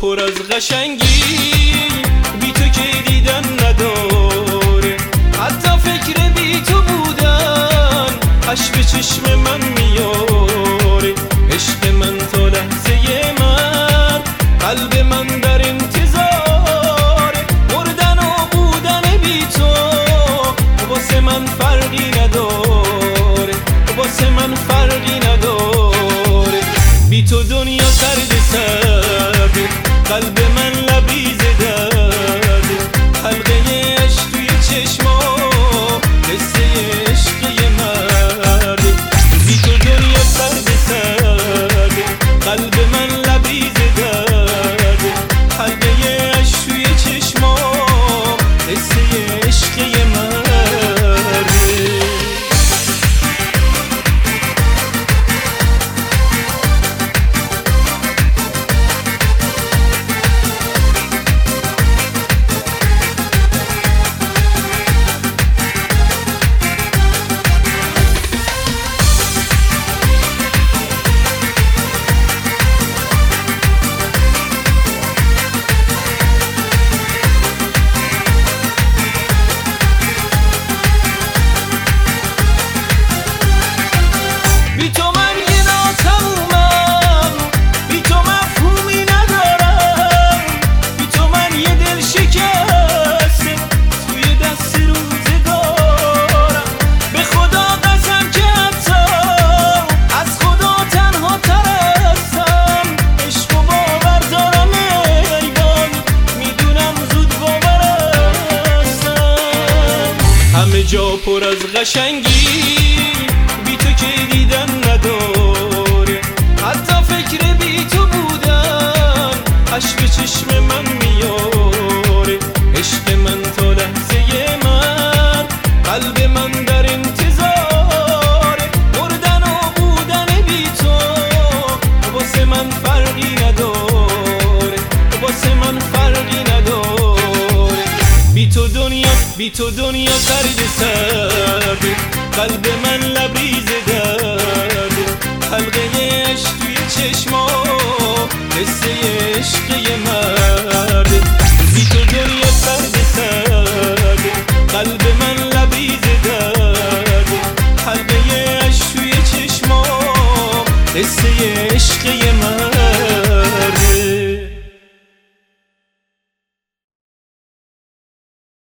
پر از قشنگی بی تو که دیدن نداره، حتی فکر بی تو بودن اش به چشم من میاره. عشق من تا لحظه مرگ، قلب من در انتظاره، مردن و بودن بی تو واسه من فرقی نداره، واسه من فرقی نداره. بی تو دنیا سرد سرده، قلب من لبریز درده، حلقه عشق توی چشما قصه عشق یه مرده. بی تو دنیا سرد سرده، قلب من لبریز درده، حلقه عشق توی چشما قصه عشق یه مرده. همه جا پر از قشنگی بی تو که دیدن نداره، حتی فکر بی تو بودن اش به چشم من میاره. عشق من تا لحظه مرگ، قلب من در انتظاره، مردن و بودن بی تو واسه من فرقی نداره، واسه من فرقی نداره. بی تو دنیا سرد سرده، قلب من لبریز درده، حلقه عشق توی چشما قصه عشق یه مرده. بی تو دنیا سرد سرده، قلب من لبریز درده، حلقه عشق توی چشما قصه عشق یه مرده.